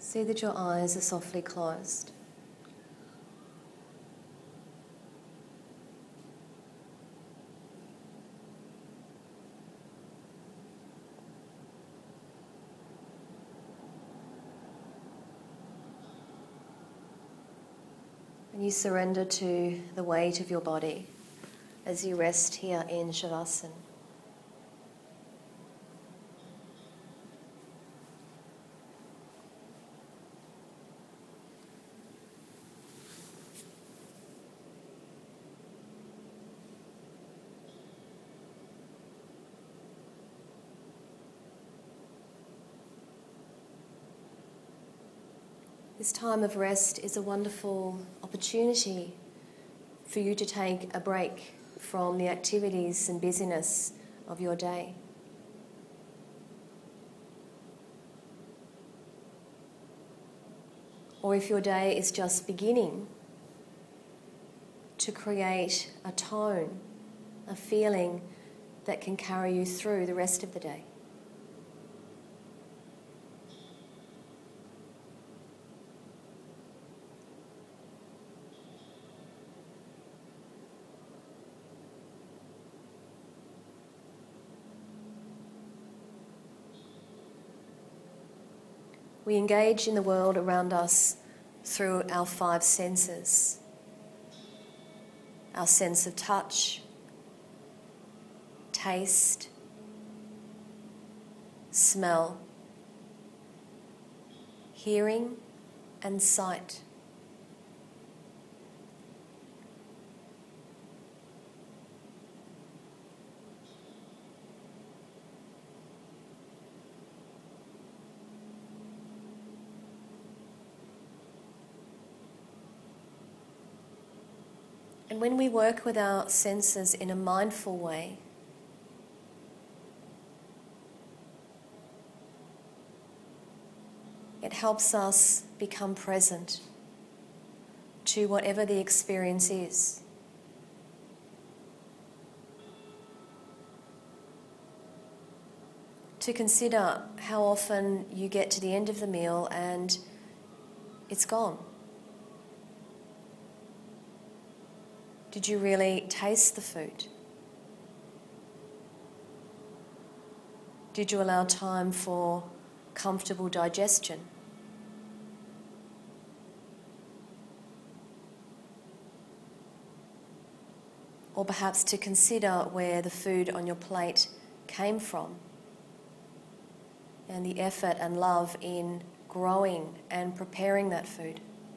See that your eyes are softly closed. And you surrender to the weight of your body as you rest here in Shavasana. This time of rest is a wonderful opportunity for you to take a break from the activities and busyness of your day. Or if your day is just beginning, to create a tone, a feeling that can carry you through the rest of the day. We engage in the world around us through our 5 senses. Our sense of touch, taste, smell, hearing, and sight. And when we work with our senses in a mindful way, it helps us become present to whatever the experience is. To consider how often you get to the end of the meal and it's gone. Did you really taste the food? Did you allow time for comfortable digestion? Or perhaps to consider where the food on your plate came from and the effort and love in growing and preparing that food.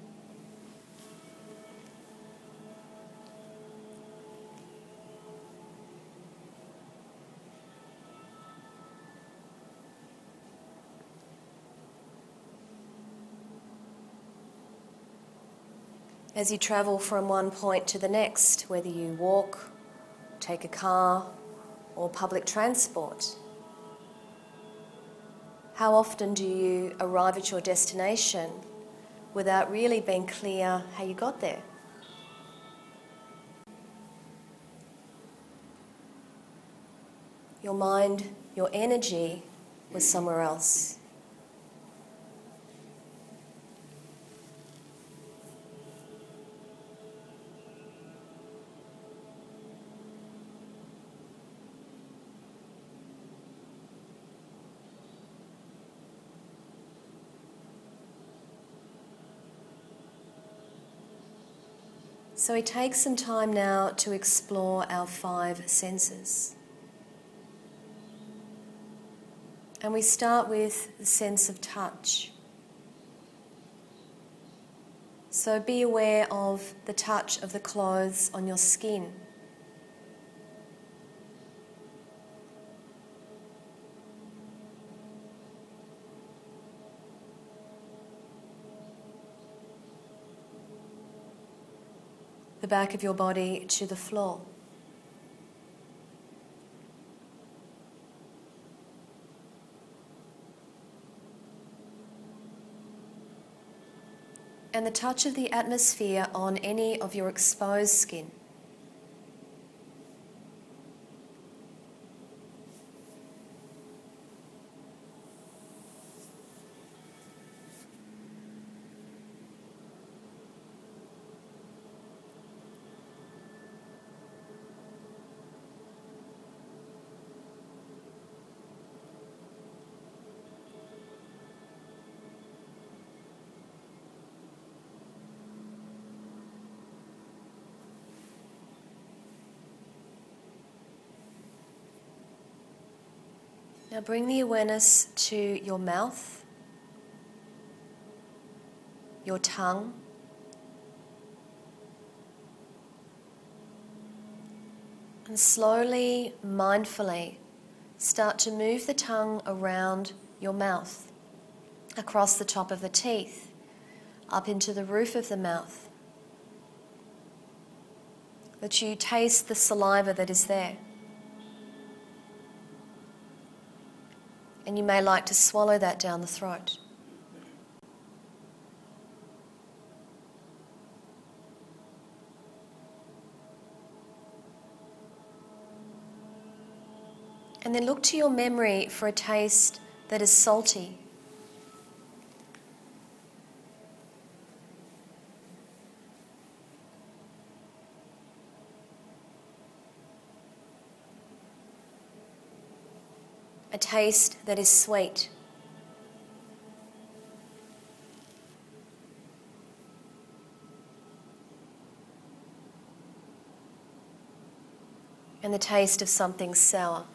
As you travel from one point to the next, whether you walk, take a car, or public transport, how often do you arrive at your destination without really being clear how you got there? Your mind, your energy was somewhere else. So we take some time now to explore our 5 senses. And we start with the sense of touch. So be aware of the touch of the clothes on your skin. The back of your body to the floor. And the touch of the atmosphere on any of your exposed skin. Now bring the awareness to your mouth, your tongue, and slowly, mindfully, start to move the tongue around your mouth, across the top of the teeth, up into the roof of the mouth, that you taste the saliva that is there. And you may like to swallow that down the throat. And then look to your memory for a taste that is salty. A taste that is sweet. And the taste of something sour.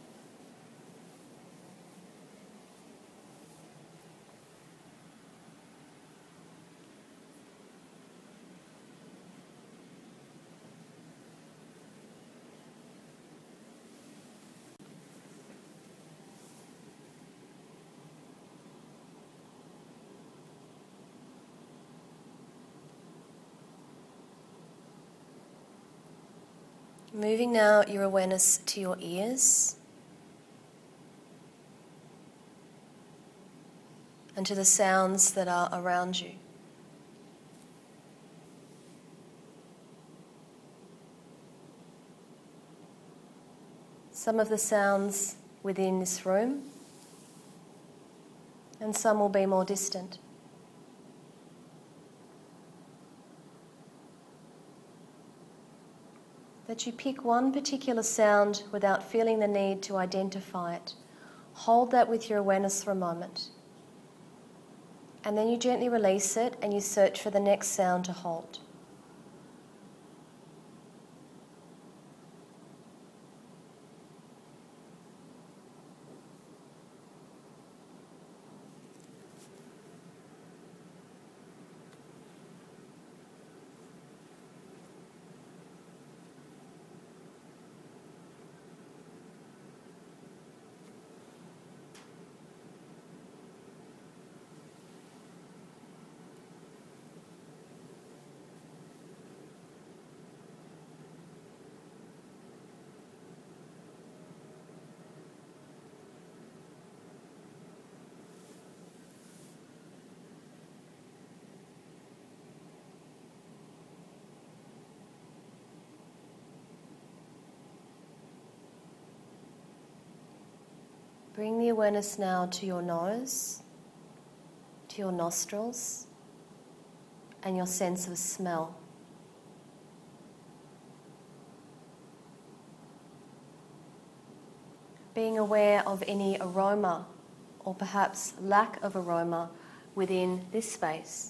Moving now your awareness to your ears and to the sounds that are around you. Some of the sounds within this room, and some will be more distant. That you pick one particular sound without feeling the need to identify it. Hold that with your awareness for a moment. And then you gently release it and you search for the next sound to hold. Bring the awareness now to your nose, to your nostrils, and your sense of smell. Being aware of any aroma or perhaps lack of aroma within this space.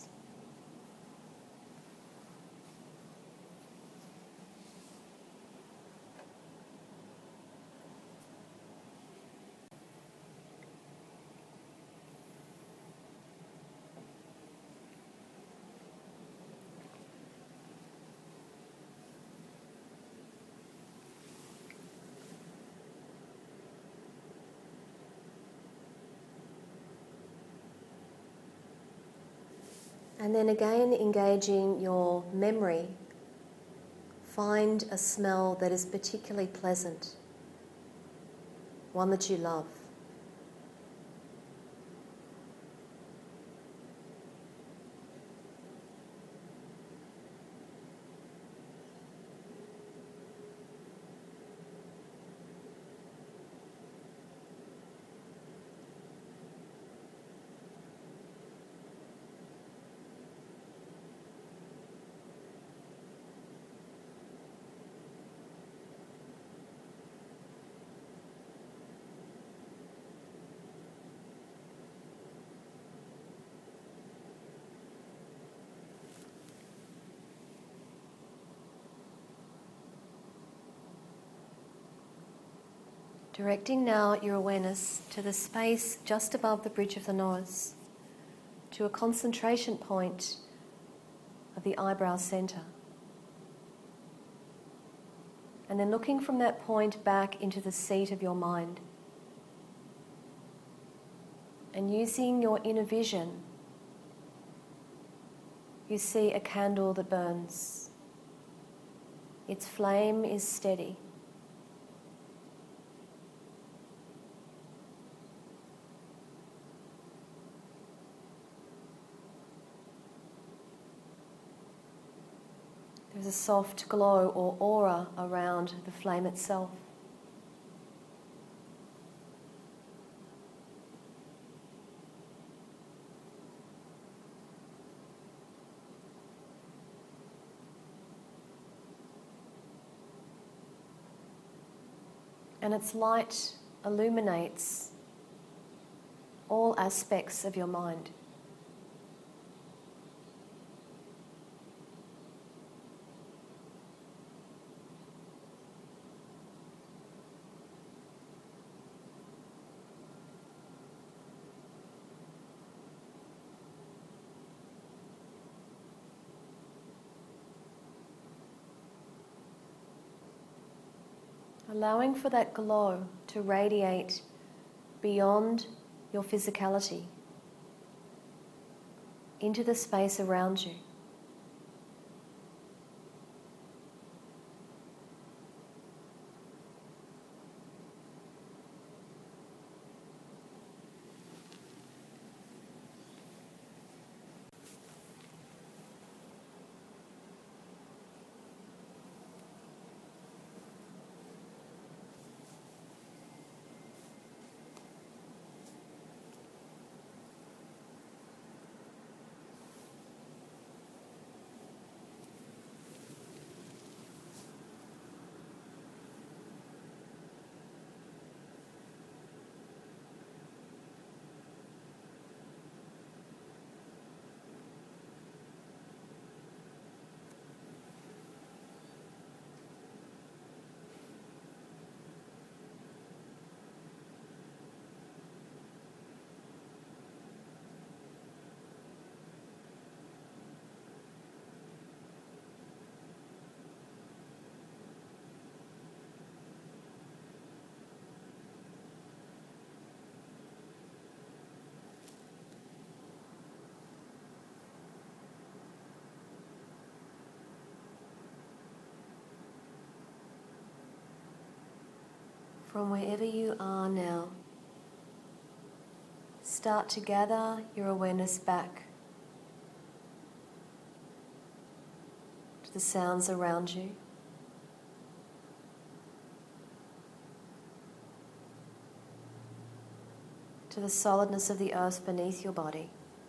And then again, engaging your memory, find a smell that is particularly pleasant, one that you love. Directing now your awareness to the space just above the bridge of the nose, to a concentration point of the eyebrow center. And then looking from that point back into the seat of your mind. And using your inner vision, you see a candle that burns. Its flame is steady. There's a soft glow or aura around the flame itself. And its light illuminates all aspects of your mind. Allowing for that glow to radiate beyond your physicality into the space around you. From wherever you are now, start to gather your awareness back to the sounds around you. To the solidness of the earth beneath your body.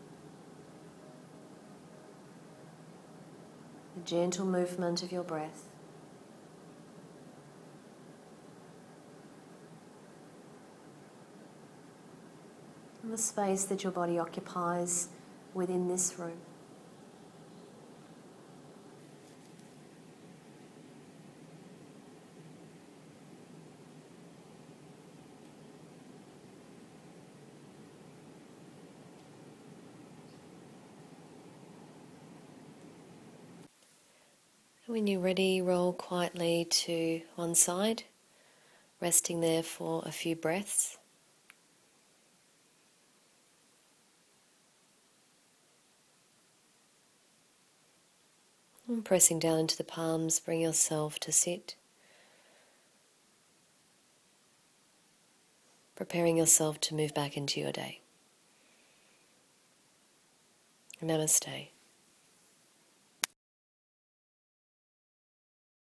The gentle movement of your breath. And the space that your body occupies within this room. When you're ready, roll quietly to one side, resting there for a few breaths. And pressing down into the palms, bring yourself to sit. Preparing yourself to move back into your day. Namaste.